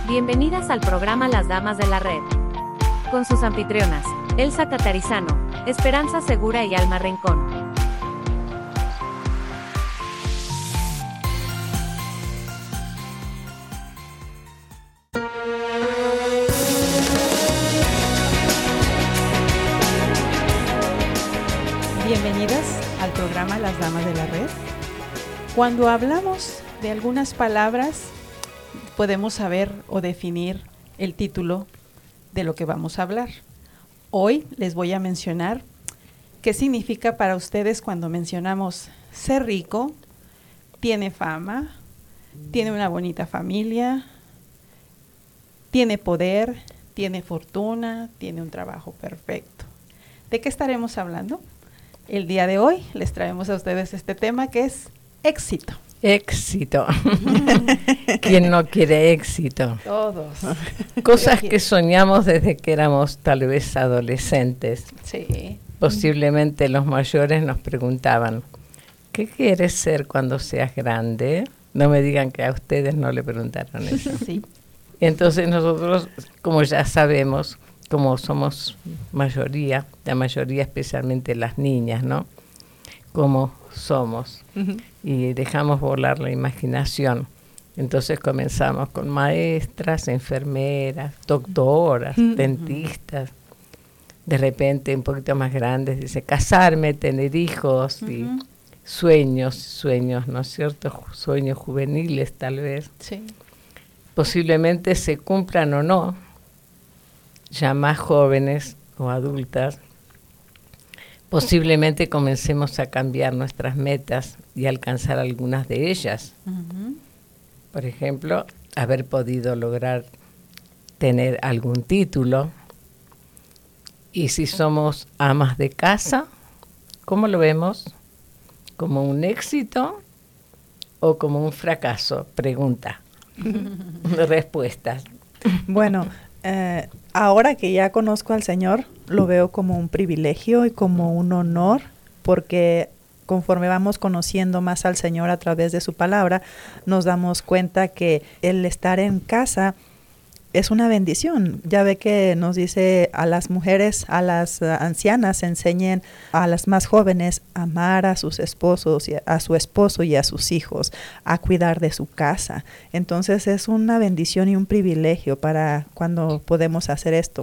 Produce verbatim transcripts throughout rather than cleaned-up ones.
Bienvenidas al programa Las Damas de la Red. Con sus anfitrionas, Elsa Catarizano, Esperanza Segura y Alma Rincón. Bienvenidas al programa Las Damas de la Red. Cuando hablamos de algunas palabras, podemos saber o definir el título de lo que vamos a hablar. Hoy les voy a mencionar qué significa para ustedes cuando mencionamos ser rico, tiene fama, tiene una bonita familia, tiene poder, tiene fortuna, tiene un trabajo perfecto. ¿De qué estaremos hablando? El día de hoy les traemos a ustedes este tema que es éxito. Éxito. ¿Quién no quiere éxito? Todos. Cosas que soñamos desde que éramos tal vez adolescentes. Sí. Posiblemente los mayores nos preguntaban, ¿qué quieres ser cuando seas grande? No me digan que a ustedes no le preguntaron eso. Sí. Y entonces nosotros, como ya sabemos, como somos mayoría, la mayoría especialmente las niñas, ¿no? Como somos. Uh-huh. Y dejamos volar la imaginación. Entonces comenzamos con maestras, enfermeras, doctoras, uh-huh. dentistas. De repente, un poquito más grandes, dice casarme, tener hijos, uh-huh. y sueños, sueños, ¿no es cierto? Sueños juveniles tal vez. Sí. Posiblemente se cumplan o no, ya más jóvenes o adultas. Posiblemente comencemos a cambiar nuestras metas y alcanzar algunas de ellas. Uh-huh. Por ejemplo, haber podido lograr tener algún título. Y si somos amas de casa, ¿cómo lo vemos? ¿Como un éxito o como un fracaso? Pregunta. Respuestas. Bueno, eh, ahora que ya conozco al Señor, lo veo como un privilegio y como un honor, porque conforme vamos conociendo más al Señor a través de su palabra, nos damos cuenta que el estar en casa es una bendición. Ya ve que nos dice a las mujeres, a las uh, ancianas, enseñen a las más jóvenes a amar a sus esposos, y a, a su esposo y a sus hijos, a cuidar de su casa. Entonces es una bendición y un privilegio para cuando podemos hacer esto.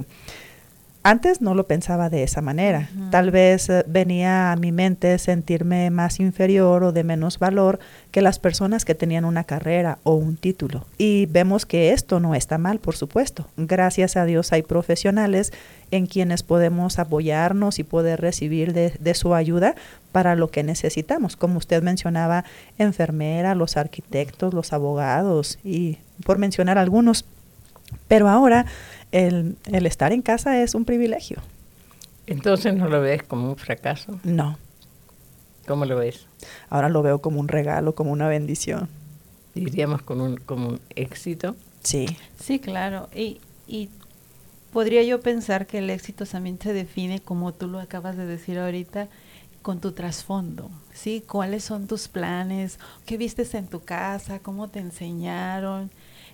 Antes no lo pensaba de esa manera. Uh-huh. Tal vez uh, venía a mi mente sentirme más inferior o de menos valor que las personas que tenían una carrera o un título. Y vemos que esto no está mal, por supuesto. Gracias a Dios hay profesionales en quienes podemos apoyarnos y poder recibir de, de su ayuda para lo que necesitamos. Como usted mencionaba, enfermera, los arquitectos, los abogados y por mencionar algunos. Pero ahora el, el estar en casa es un privilegio. Entonces, ¿no lo ves como un fracaso? No. ¿Cómo lo ves? Ahora lo veo como un regalo, como una bendición. Diríamos como un, como un éxito. Sí. Sí, claro. Y, y podría yo pensar que el éxito también se define, como tú lo acabas de decir ahorita, con tu trasfondo, ¿sí? ¿Cuáles son tus planes? ¿Qué vistes en tu casa? ¿Cómo te enseñaron?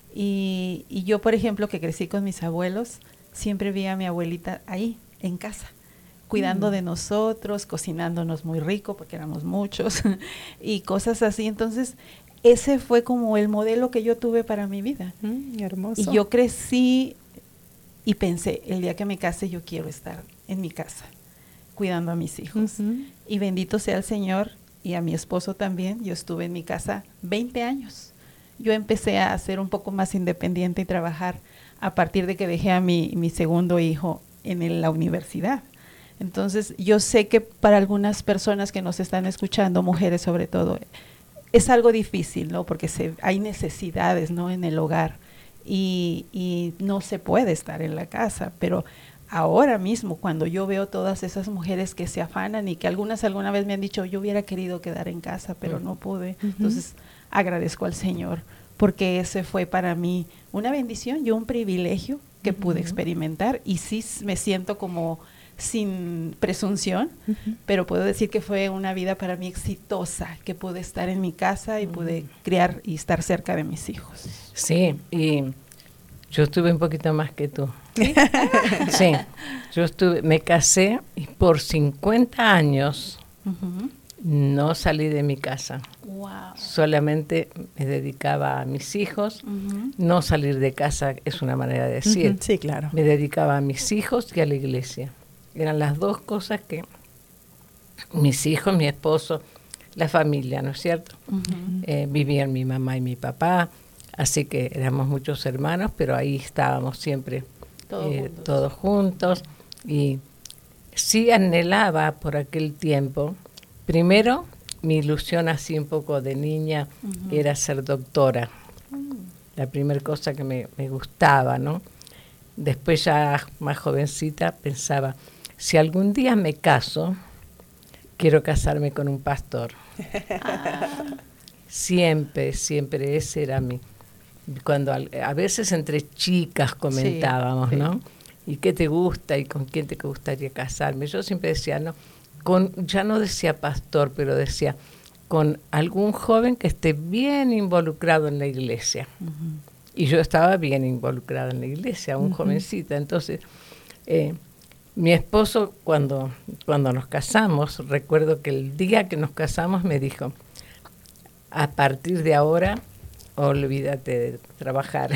Y, y yo, por ejemplo, que crecí con mis abuelos, siempre vi a mi abuelita ahí, en casa, cuidando mm. de nosotros, cocinándonos muy rico, porque éramos muchos, y cosas así. Entonces, ese fue como el modelo que yo tuve para mi vida. Mm, hermoso. Y yo crecí y pensé, el día que me case, yo quiero estar en mi casa, cuidando a mis hijos. Uh-huh. Y bendito sea el Señor, y a mi esposo también. Yo estuve en mi casa veinte años. Yo empecé a ser un poco más independiente y trabajar a partir de que dejé a mi, mi segundo hijo en el, la universidad. Entonces, yo sé que para algunas personas que nos están escuchando, mujeres sobre todo, es algo difícil, ¿no? Porque se, hay necesidades, ¿no?, en el hogar y, y no se puede estar en la casa. Pero ahora mismo, cuando yo veo todas esas mujeres que se afanan y que algunas alguna vez me han dicho, yo hubiera querido quedar en casa, pero no pude. Uh-huh. Entonces, agradezco al Señor, porque ese fue para mí una bendición y un privilegio que uh-huh. pude experimentar, y sí me siento como sin presunción, uh-huh. pero puedo decir que fue una vida para mí exitosa, que pude estar en mi casa y uh-huh. pude criar y estar cerca de mis hijos. Sí, y Yo estuve un poquito más que tú. ¿Sí? Sí, yo estuve, me casé y por cincuenta años uh-huh. no salí de mi casa. Wow. Solamente me dedicaba a mis hijos. Uh-huh. No salir de casa es una manera de decir. Uh-huh. Sí, claro. Me dedicaba a mis hijos y a la iglesia. Eran las dos cosas que mis hijos, mi esposo, la familia, ¿no es cierto? Uh-huh. Eh, vivían mi mamá y mi papá, así que éramos muchos hermanos, pero ahí estábamos siempre Todo eh, juntos. todos juntos. Y sí anhelaba por aquel tiempo, primero mi ilusión así un poco de niña uh-huh. era ser doctora, uh-huh. la primera cosa que me, me gustaba, ¿no? Después ya más jovencita pensaba, si algún día me caso, quiero casarme con un pastor. Ah. Siempre, siempre ese era mi... Cuando a, a veces entre chicas comentábamos, sí, sí. ¿no? ¿Y qué te gusta? ¿Y con quién te gustaría casarme? Yo siempre decía, no, con, ya no decía pastor, pero decía, con algún joven que esté bien involucrado en la iglesia. Uh-huh. Y yo estaba bien involucrada en la iglesia, un uh-huh. jovencita. Entonces, eh, mi esposo, cuando, cuando nos casamos, recuerdo que el día que nos casamos me dijo, a partir de ahora, olvídate de trabajar,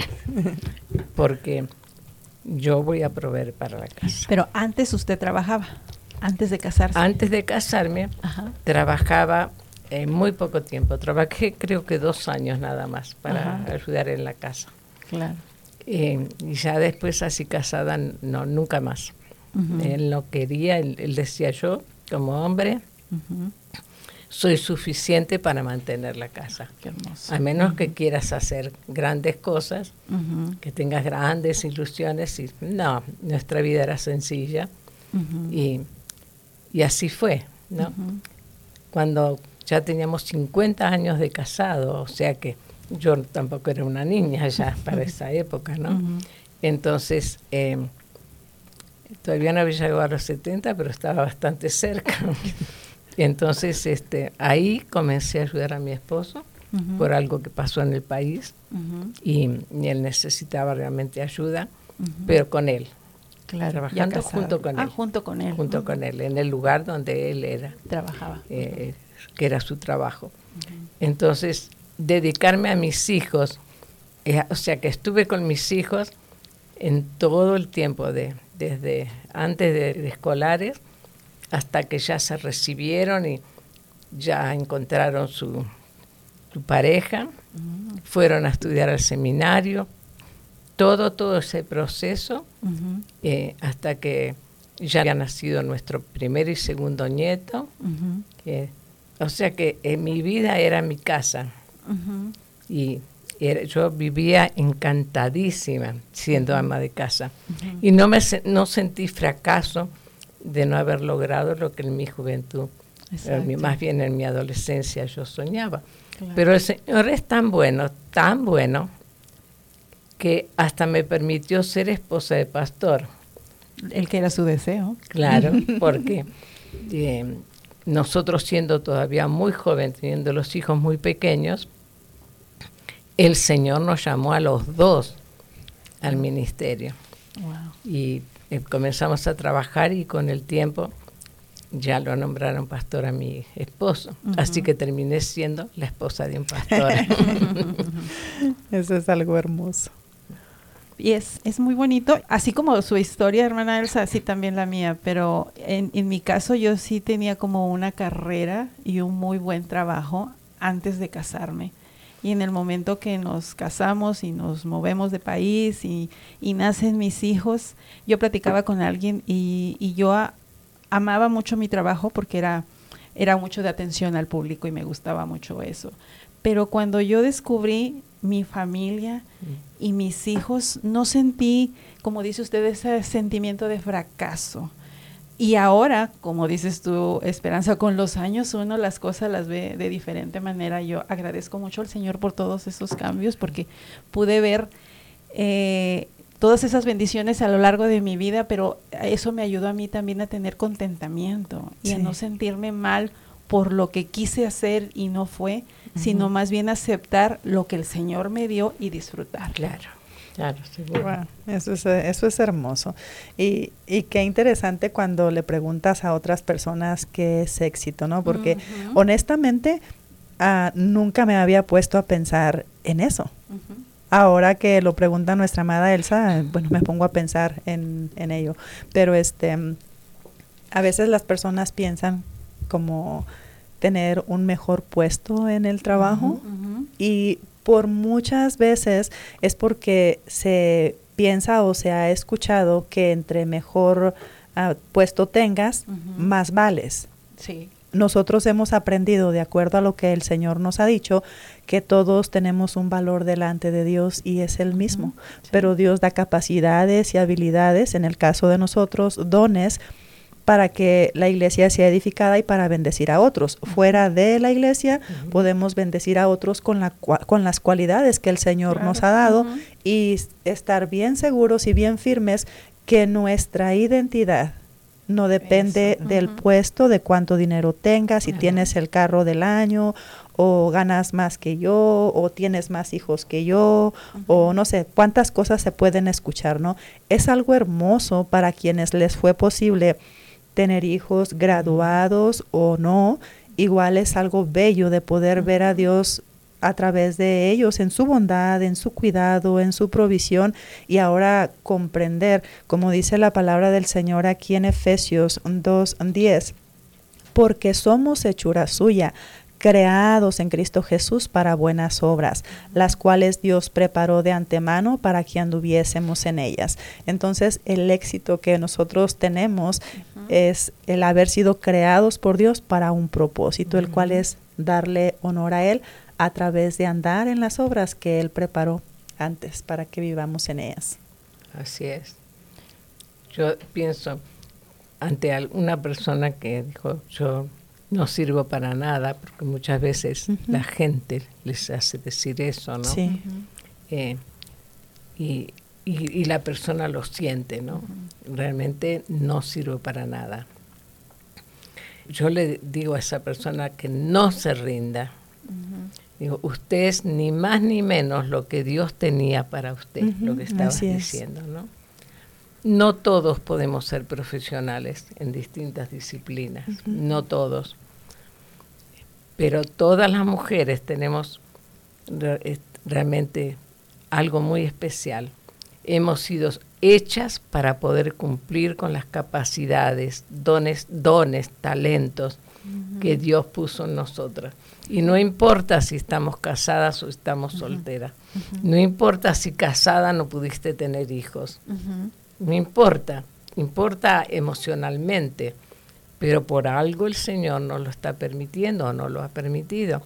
porque yo voy a proveer para la casa. Pero antes usted trabajaba, antes de casarse. Antes de casarme, Ajá. trabajaba eh, muy poco tiempo. Trabajé creo que dos años nada más para Ajá. ayudar en la casa. Claro. Eh, y ya después, así casada, no, nunca más. Uh-huh. Él no quería, él, él decía yo, como hombre, uh-huh. soy suficiente para mantener la casa. Qué hermoso. A menos uh-huh. que quieras hacer grandes cosas, uh-huh. que tengas grandes ilusiones. Y, no, nuestra vida era sencilla. Uh-huh. y, y así fue, ¿no? Uh-huh. Cuando ya teníamos cincuenta años de casado, o sea que yo tampoco era una niña ya para esa época, ¿no? Uh-huh. Entonces, eh, todavía no había llegado a los setenta, pero estaba bastante cerca. Entonces, este, ahí comencé a ayudar a mi esposo uh-huh. por algo que pasó en el país uh-huh. y, y él necesitaba realmente ayuda, uh-huh. pero con él. Claro, trabajando junto con ah, él. junto con él. Junto uh-huh. con él, en el lugar donde él era. Trabajaba. Eh, que era su trabajo. Uh-huh. Entonces, dedicarme a mis hijos, eh, o sea, que estuve con mis hijos en todo el tiempo, de, desde antes de, de escolares, hasta que ya se recibieron y ya encontraron su, su pareja, uh-huh. fueron a estudiar al seminario, todo, todo ese proceso, uh-huh. eh, hasta que ya había nacido nuestro primer y segundo nieto. Uh-huh. eh, o sea que eh, mi vida era mi casa. Uh-huh. Y era, yo vivía encantadísima siendo uh-huh. ama de casa. Uh-huh. Y no, me, no sentí fracaso de no haber logrado lo que en mi juventud, eh, más bien en mi adolescencia yo soñaba. Claro. Pero el Señor es tan bueno, tan bueno, que hasta me permitió ser esposa de pastor. El que era su deseo. Claro, porque eh, nosotros siendo todavía muy jóvenes, teniendo los hijos muy pequeños, el Señor nos llamó a los dos al ministerio. Wow. Y eh, comenzamos a trabajar y con el tiempo ya lo nombraron pastor a mi esposo. Uh-huh. Así que terminé siendo la esposa de un pastor. Eso es algo hermoso. Y es, es muy bonito, así como su historia, hermana Elsa, así también la mía, pero en, en mi caso yo sí tenía como una carrera y un muy buen trabajo antes de casarme. Y en el momento que nos casamos y nos movemos de país y, y nacen mis hijos, yo platicaba con alguien y, y yo a, amaba mucho mi trabajo porque era, era mucho de atención al público y me gustaba mucho eso. Pero cuando yo descubrí mi familia y mis hijos, no sentí, como dice usted, ese sentimiento de fracaso. Y ahora, como dices tú, Esperanza, con los años uno las cosas las ve de diferente manera. Yo agradezco mucho al Señor por todos esos cambios, porque pude ver eh, todas esas bendiciones a lo largo de mi vida, pero eso me ayudó a mí también a tener contentamiento y sí. a no sentirme mal por lo que quise hacer y no fue, uh-huh. sino más bien aceptar lo que el Señor me dio y disfrutar. Claro. Claro, seguro. Wow, eso es, eso es hermoso. Y, y qué interesante cuando le preguntas a otras personas qué es éxito, ¿no? Porque uh-huh. honestamente uh, nunca me había puesto a pensar en eso. Uh-huh. Ahora que lo pregunta nuestra amada Elsa, bueno, me pongo a pensar en, en ello. Pero este, a veces las personas piensan como tener un mejor puesto en el trabajo uh-huh, uh-huh. y por muchas veces es porque se piensa o se ha escuchado que entre mejor uh, puesto tengas, uh-huh. más vales. Sí. Nosotros hemos aprendido, de acuerdo a lo que el Señor nos ha dicho, que todos tenemos un valor delante de Dios y es el mismo. Uh-huh. Sí. Pero Dios da capacidades y habilidades, en el caso de nosotros, dones, para que la iglesia sea edificada y para bendecir a otros. Uh-huh. Fuera de la iglesia uh-huh. podemos bendecir a otros con, la, con las cualidades que el Señor claro. nos ha dado uh-huh. y estar bien seguros y bien firmes que nuestra identidad no depende uh-huh. del puesto, de cuánto dinero tengas, si uh-huh. tienes el carro del año o ganas más que yo o tienes más hijos que yo uh-huh. o no sé, cuántas cosas se pueden escuchar, ¿no? Es algo hermoso para quienes les fue posible tener hijos graduados o no, igual es algo bello de poder ver a Dios a través de ellos, en su bondad, en su cuidado, en su provisión, y ahora comprender, como dice la palabra del Señor aquí en Efesios dos diez, porque somos hechura suya, creados en Cristo Jesús para buenas obras, las cuales Dios preparó de antemano para que anduviésemos en ellas. Entonces, el éxito que nosotros tenemos uh-huh. es el haber sido creados por Dios para un propósito, uh-huh. el cual es darle honor a Él a través de andar en las obras que Él preparó antes para que vivamos en ellas. Así es. Yo pienso ante una persona que dijo, yo no sirvo para nada, porque muchas veces uh-huh. la gente les hace decir eso, ¿no? Sí. Uh-huh. Eh, y, y, y la persona lo siente, ¿no? Uh-huh. Realmente no sirvo para nada. Yo le digo a esa persona que no se rinda. Uh-huh. Digo, usted es ni más ni menos lo que Dios tenía para usted, uh-huh. lo que estabas diciendo, ¿no? No todos podemos ser profesionales en distintas disciplinas, uh-huh. no todos. Pero todas las mujeres tenemos re- realmente algo muy especial. Hemos sido hechas para poder cumplir con las capacidades, dones, dones, talentos uh-huh. que Dios puso en nosotras. Y no importa si estamos casadas o estamos uh-huh. solteras. Uh-huh. No importa si casada no pudiste tener hijos. Uh-huh. No importa, importa emocionalmente, pero por algo el Señor nos lo está permitiendo o no lo ha permitido.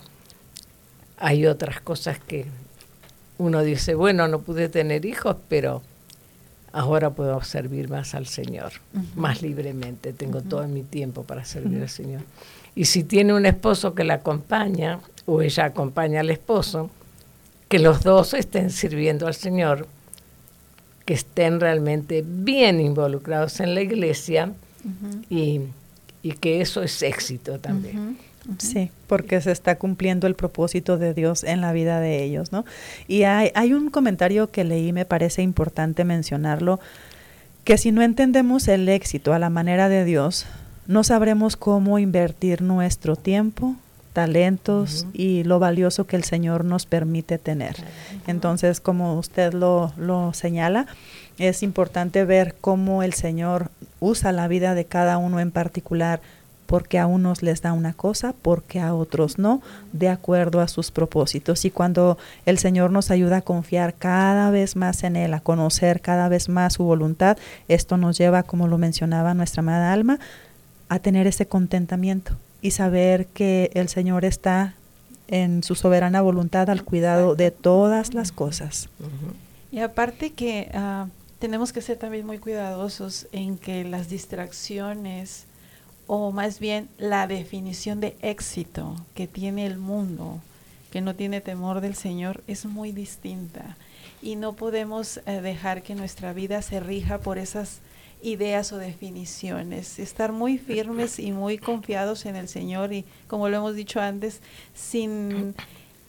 Hay otras cosas que uno dice, bueno, no pude tener hijos, pero ahora puedo servir más al Señor, uh-huh. más libremente, tengo uh-huh. todo mi tiempo para servir uh-huh. al Señor. Y si tiene un esposo que la acompaña, o ella acompaña al esposo, que los dos estén sirviendo al Señor, que estén realmente bien involucrados en la iglesia uh-huh. y, y que eso es éxito también. Uh-huh. Uh-huh. Sí, porque se está cumpliendo el propósito de Dios en la vida de ellos, ¿no? Y hay, hay un comentario que leí, me parece importante mencionarlo, que si no entendemos el éxito a la manera de Dios, no sabremos cómo invertir nuestro tiempo, talentos uh-huh. y lo valioso que el Señor nos permite tener. Uh-huh. Entonces, como usted lo, lo señala, es importante ver cómo el Señor usa la vida de cada uno en particular, porque a unos les da una cosa, porque a otros no, de acuerdo a sus propósitos. Y cuando el Señor nos ayuda a confiar cada vez más en Él, a conocer cada vez más su voluntad, esto nos lleva, como lo mencionaba nuestra amada Alma, a tener ese contentamiento y saber que el Señor está en su soberana voluntad al cuidado de todas las cosas. Y aparte que uh, tenemos que ser también muy cuidadosos en que las distracciones, o más bien la definición de éxito que tiene el mundo, que no tiene temor del Señor, es muy distinta. Y no podemos uh, dejar que nuestra vida se rija por esas ideas o definiciones, estar muy firmes y muy confiados en el Señor y, como lo hemos dicho antes, sin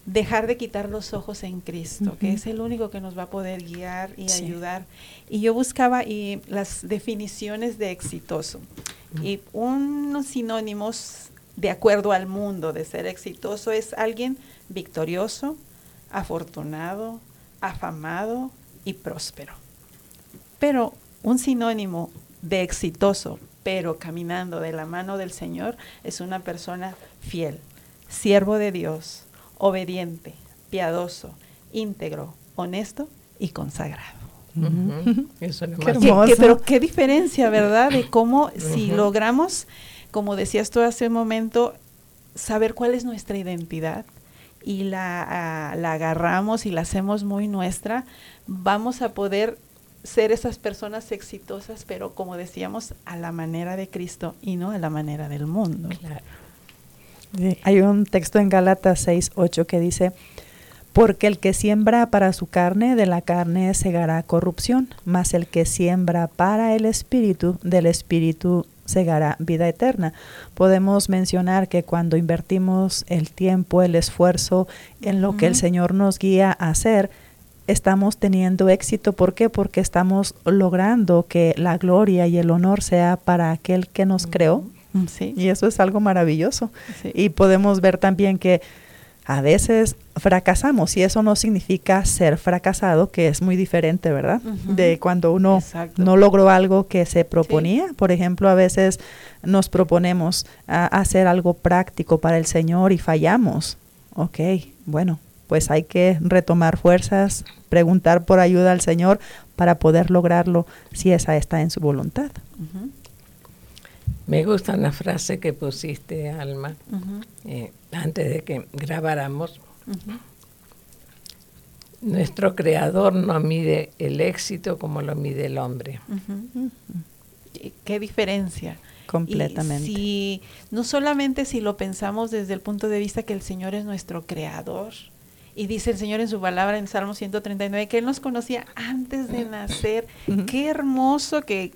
dejar de quitar los ojos en Cristo, uh-huh. que es el único que nos va a poder guiar y sí. ayudar. Y yo buscaba y las definiciones de exitoso uh-huh. y unos sinónimos de acuerdo al mundo de ser exitoso es alguien victorioso, afortunado, afamado y próspero. Pero un sinónimo de exitoso, pero caminando de la mano del Señor, es una persona fiel, siervo de Dios, obediente, piadoso, íntegro, honesto y consagrado. Uh-huh. Eso es qué hermoso. ¿Qué, qué, pero qué diferencia, ¿verdad? De cómo uh-huh. si logramos, como decías tú hace un momento, saber cuál es nuestra identidad y la, uh, la agarramos y la hacemos muy nuestra, vamos a poder ser esas personas exitosas, pero como decíamos, a la manera de Cristo y no a la manera del mundo. Claro. Sí, hay un texto en Gálatas seis ocho que dice, porque el que siembra para su carne, de la carne segará corrupción, mas el que siembra para el Espíritu, del Espíritu segará vida eterna. Podemos mencionar que cuando invertimos el tiempo, el esfuerzo en lo uh-huh. que el Señor nos guía a hacer, estamos teniendo éxito. ¿Por qué? Porque estamos logrando que la gloria y el honor sea para aquel que nos uh-huh. creó. Sí. Y eso es algo maravilloso. Sí. Y podemos ver también que a veces fracasamos y eso no significa ser fracasado, que es muy diferente, ¿verdad? Uh-huh. De cuando uno Exacto. no logró algo que se proponía. Sí. Por ejemplo, a veces nos proponemos a hacer algo práctico para el Señor y fallamos. Ok, bueno, pues hay que retomar fuerzas, preguntar por ayuda al Señor para poder lograrlo si esa está en su voluntad. Uh-huh. Me gusta una frase que pusiste, Alma, uh-huh. eh, antes de que grabáramos. Uh-huh. Nuestro Creador no mide el éxito como lo mide el hombre. Uh-huh. Uh-huh. ¿Qué diferencia? Completamente. Y si, no solamente si lo pensamos desde el punto de vista que el Señor es nuestro Creador, y dice el Señor en su palabra en Salmo ciento treinta y nueve que Él nos conocía antes de nacer. Uh-huh. Qué hermoso que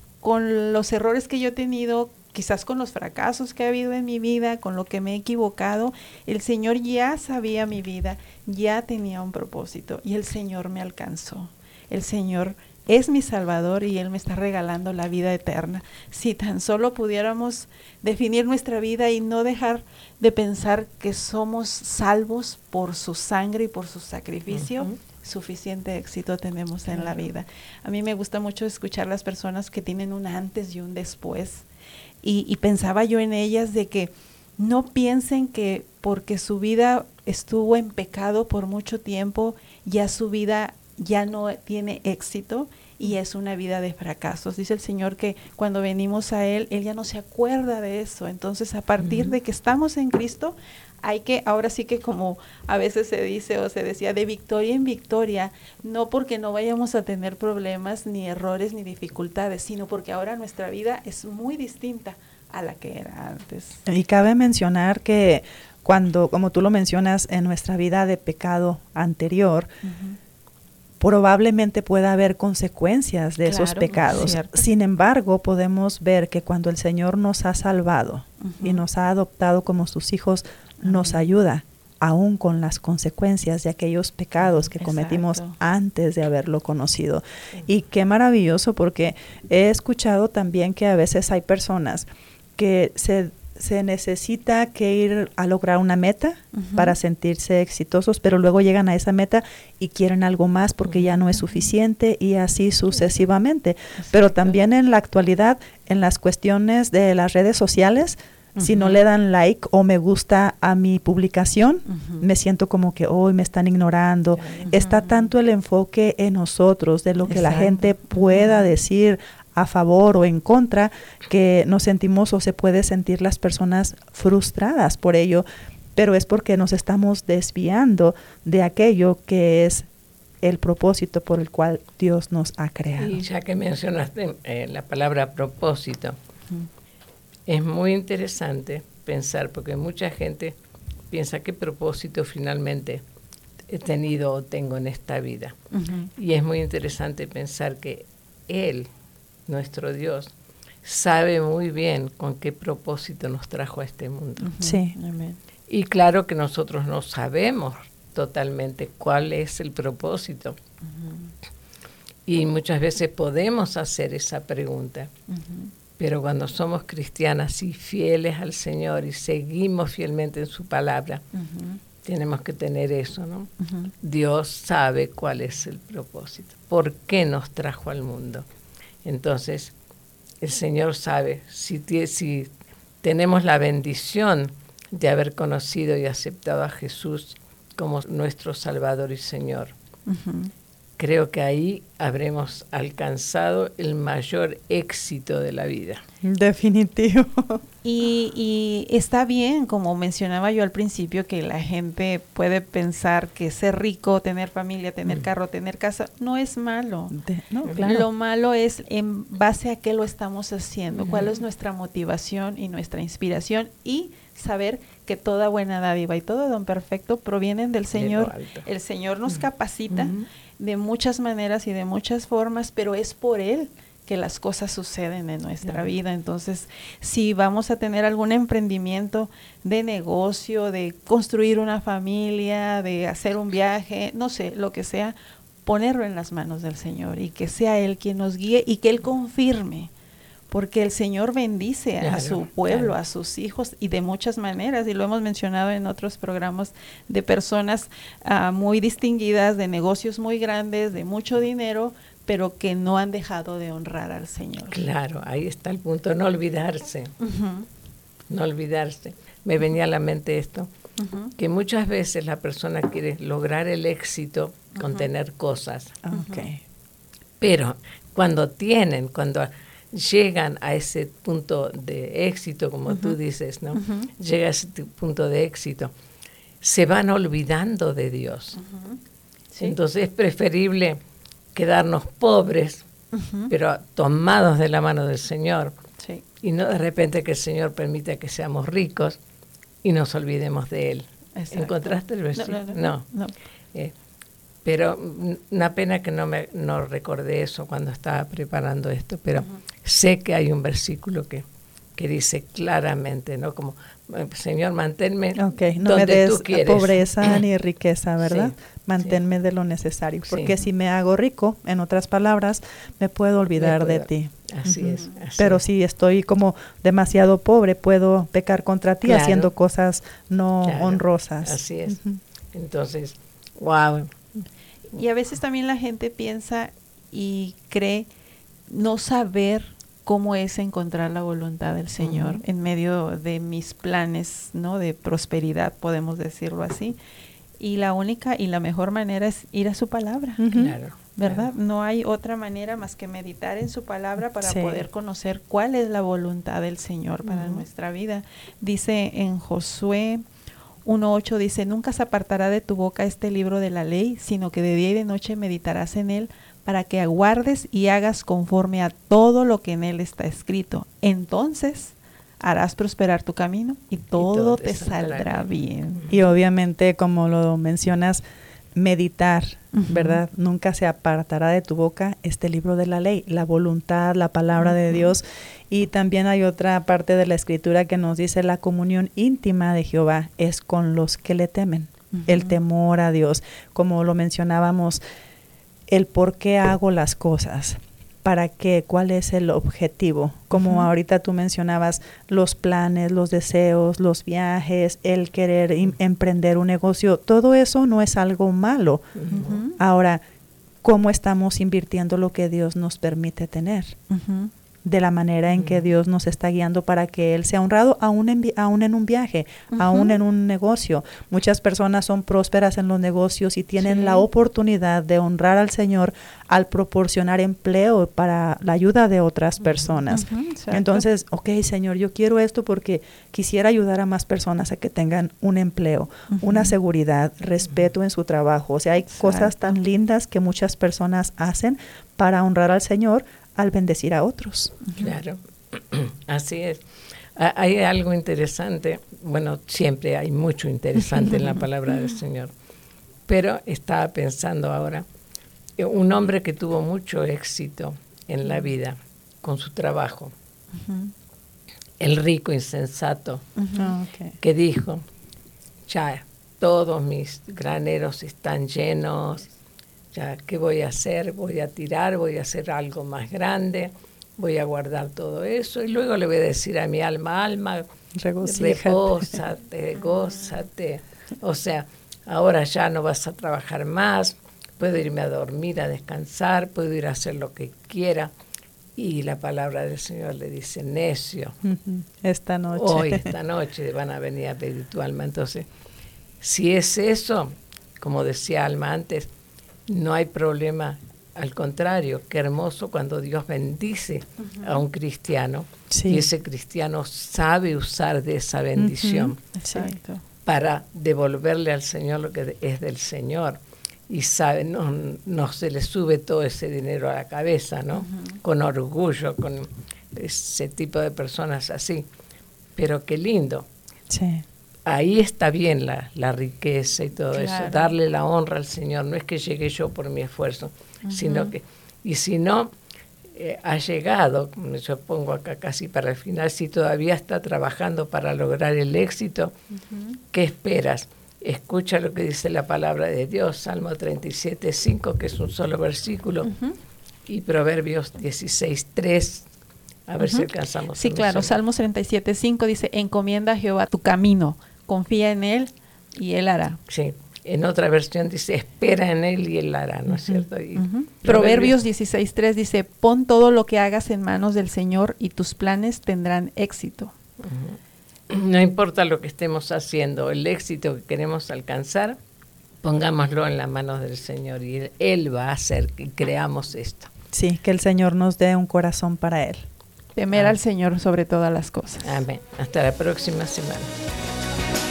con los errores que yo he tenido, quizás con los fracasos que ha habido en mi vida, con lo que me he equivocado, el Señor ya sabía mi vida, ya tenía un propósito y el Señor me alcanzó. El Señor es mi Salvador y Él me está regalando la vida eterna. Si tan solo pudiéramos definir nuestra vida y no dejar de pensar que somos salvos por su sangre y por su sacrificio, uh-huh. suficiente éxito tenemos en la vida. A mí me gusta mucho escuchar las personas que tienen un antes y un después. Y, y pensaba yo en ellas de que no piensen que porque su vida estuvo en pecado por mucho tiempo, ya su vida ya no tiene éxito y es una vida de fracasos. Dice el Señor que cuando venimos a Él, Él ya no se acuerda de eso. Entonces, a partir uh-huh. de que estamos en Cristo, hay que, ahora sí que como a veces se dice o se decía, de victoria en victoria, no porque no vayamos a tener problemas, ni errores, ni dificultades, sino porque ahora nuestra vida es muy distinta a la que era antes. Y cabe mencionar que cuando, como tú lo mencionas, en nuestra vida de pecado anterior, uh-huh. probablemente pueda haber consecuencias de claro, esos pecados. Sin embargo, podemos ver que cuando el Señor nos ha salvado uh-huh. y nos ha adoptado como sus hijos, uh-huh. nos ayuda aún con las consecuencias de aquellos pecados que Exacto. cometimos antes de haberlo conocido. Sí. Y qué maravilloso, porque he escuchado también que a veces hay personas que se se necesita que ir a lograr una meta uh-huh. para sentirse exitosos, pero luego llegan a esa meta y quieren algo más porque uh-huh. ya no es suficiente y así sucesivamente. Exacto. Pero también en la actualidad, en las cuestiones de las redes sociales, uh-huh. si no le dan like o me gusta a mi publicación, uh-huh. me siento como que hoy oh, me están ignorando. Uh-huh. Está tanto el enfoque en nosotros de lo que Exacto. la gente pueda decir a favor o en contra, que nos sentimos o se puede sentir las personas frustradas por ello, pero es porque nos estamos desviando de aquello que es el propósito por el cual Dios nos ha creado. Y ya que mencionaste eh, la palabra propósito, uh-huh. es muy interesante pensar, porque mucha gente piensa qué propósito finalmente he tenido o tengo en esta vida. Uh-huh. Y es muy interesante pensar que Él, nuestro Dios, sabe muy bien con qué propósito nos trajo a este mundo. Uh-huh. Sí. Amén. Y claro que nosotros no sabemos totalmente cuál es el propósito. Uh-huh. Y muchas veces podemos hacer esa pregunta. Uh-huh. Pero cuando somos cristianas y fieles al Señor y seguimos fielmente en su palabra, uh-huh. tenemos que tener eso, ¿no? Uh-huh. Dios sabe cuál es el propósito. ¿Por qué nos trajo al mundo? Entonces, el Señor sabe si, t- si tenemos la bendición de haber conocido y aceptado a Jesús como nuestro Salvador y Señor. Uh-huh. Creo que ahí habremos alcanzado el mayor éxito de la vida. Definitivo. Y, y está bien, como mencionaba yo al principio, que la gente puede pensar que ser rico, tener familia, tener mm. carro, tener casa, no es malo. De, no, claro. Lo malo es en base a qué lo estamos haciendo, mm. cuál es nuestra motivación y nuestra inspiración, y saber que toda buena dádiva y todo don perfecto provienen del Señor. El Señor nos mm. capacita mm. de muchas maneras y de muchas formas, pero es por Él que las cosas suceden en nuestra yeah. vida. Entonces, si vamos a tener algún emprendimiento de negocio, de construir una familia, de hacer un viaje, no sé, lo que sea, ponerlo en las manos del Señor y que sea Él quien nos guíe y que Él confirme, porque el Señor bendice claro, a su pueblo, claro. a sus hijos, y de muchas maneras, y lo hemos mencionado en otros programas, de personas uh, muy distinguidas, de negocios muy grandes, de mucho dinero, pero que no han dejado de honrar al Señor. Claro, ahí está el punto, no olvidarse, uh-huh. no olvidarse. Me venía a la mente esto, uh-huh. que muchas veces la persona quiere lograr el éxito con uh-huh. tener cosas, okay. pero cuando tienen, cuando llegan a ese punto de éxito, como uh-huh. tú dices, ¿no? Uh-huh. Llega a ese punto de éxito, se van olvidando de Dios. Uh-huh. ¿Sí? Entonces es preferible quedarnos pobres, uh-huh. pero tomados de la mano del Señor, sí. y no de repente que el Señor permita que seamos ricos y nos olvidemos de Él. Exacto. ¿Encontraste el versículo? No. no, no, no. no. Eh, pero una pena que no me no recordé eso cuando estaba preparando esto, pero uh-huh. sé que hay un versículo que, que dice claramente, ¿no? Como, Señor, manténme okay, no donde me des tú quieres. Pobreza ni riqueza, ¿verdad? Sí, manténme sí. de lo necesario, porque sí. si me hago rico, en otras palabras, me puedo olvidar me puedo, de ti. Así uh-huh. es. Así Pero es. si estoy como demasiado pobre, puedo pecar contra ti claro. haciendo cosas no claro. honrosas. Así es. Uh-huh. Entonces, wow. Y a veces también la gente piensa y cree no saber cómo es encontrar la voluntad del Señor uh-huh. en medio de mis planes, ¿no? De prosperidad, podemos decirlo así. Y la única y la mejor manera es ir a su palabra. Uh-huh. Claro. ¿Verdad? Claro. No hay otra manera más que meditar en su palabra para sí. poder conocer cuál es la voluntad del Señor para uh-huh. nuestra vida. Dice en Josué uno ocho, dice, nunca se apartará de tu boca este libro de la ley, sino que de día y de noche meditarás en él, para que aguardes y hagas conforme a todo lo que en él está escrito. Entonces harás prosperar tu camino y todo, y todo te, te saldrá, saldrá bien. Y obviamente, como lo mencionas, meditar, uh-huh. ¿verdad? Nunca se apartará de tu boca este libro de la ley, la voluntad, la palabra uh-huh. de Dios. Y también hay otra parte de la escritura que nos dice la comunión íntima de Jehová es con los que le temen, uh-huh. el temor a Dios. Como lo mencionábamos, el por qué hago las cosas, para qué, cuál es el objetivo. Como uh-huh. ahorita tú mencionabas, los planes, los deseos, los viajes, el querer im- emprender un negocio, todo eso no es algo malo. Uh-huh. Ahora, ¿cómo estamos invirtiendo lo que Dios nos permite tener? Uh-huh. De la manera en uh-huh. que Dios nos está guiando para que Él sea honrado, aún en, vi- aún en un viaje, uh-huh. aún en un negocio. Muchas personas son prósperas en los negocios y tienen sí. la oportunidad de honrar al Señor al proporcionar empleo para la ayuda de otras personas. Uh-huh. Entonces, ok, Señor, yo quiero esto porque quisiera ayudar a más personas a que tengan un empleo, uh-huh. una seguridad, respeto uh-huh. en su trabajo. O sea, hay exacto. cosas tan lindas que muchas personas hacen para honrar al Señor al bendecir a otros. Claro, así es. Hay algo interesante, bueno, siempre hay mucho interesante en la palabra del Señor, pero estaba pensando ahora, un hombre que tuvo mucho éxito en la vida con su trabajo, uh-huh. el rico insensato, uh-huh. que dijo, ya todos mis graneros están llenos, ya qué voy a hacer, voy a tirar, voy a hacer algo más grande, voy a guardar todo eso y luego le voy a decir a mi alma, alma, regocíjate, repósate, gózate, o sea, ahora ya no vas a trabajar más, puedo irme a dormir, a descansar, puedo ir a hacer lo que quiera. Y la palabra del Señor le dice, necio, esta noche, hoy, esta noche van a venir a pedir tu alma. Entonces, si es eso, como decía Alma antes, no hay problema. Al contrario, qué hermoso cuando Dios bendice uh-huh. a un cristiano sí. y ese cristiano sabe usar de esa bendición uh-huh. para devolverle al Señor lo que es del Señor. Y sabe, no, no se le sube todo ese dinero a la cabeza, ¿no? Uh-huh. Con orgullo, con ese tipo de personas así. Pero qué lindo. Sí. Ahí está bien la, la riqueza y todo claro. eso. Darle la honra al Señor. No es que llegue yo por mi esfuerzo, uh-huh. sino que... Y si no, eh, ha llegado, yo pongo acá casi para el final, si todavía está trabajando para lograr el éxito, uh-huh. ¿qué esperas? Escucha lo que dice la palabra de Dios, Salmo treinta y siete, cinco, que es un solo versículo, uh-huh. y Proverbios dieciséis, tres, a ver uh-huh. si alcanzamos. Sí, claro, Salmos treinta y siete, cinco dice, encomienda a Jehová tu camino, confía en Él y Él hará. Sí, en otra versión dice, espera en Él y Él hará, ¿no es uh-huh. cierto? Y uh-huh. Proverbios dieciséis, tres dice, pon todo lo que hagas en manos del Señor y tus planes tendrán éxito. Uh-huh. No importa lo que estemos haciendo, el éxito que queremos alcanzar, pongámoslo en las manos del Señor y Él, él va a hacer que creamos esto. Sí, que el Señor nos dé un corazón para Él. Temer ah. al Señor sobre todas las cosas. Amén. Hasta la próxima semana.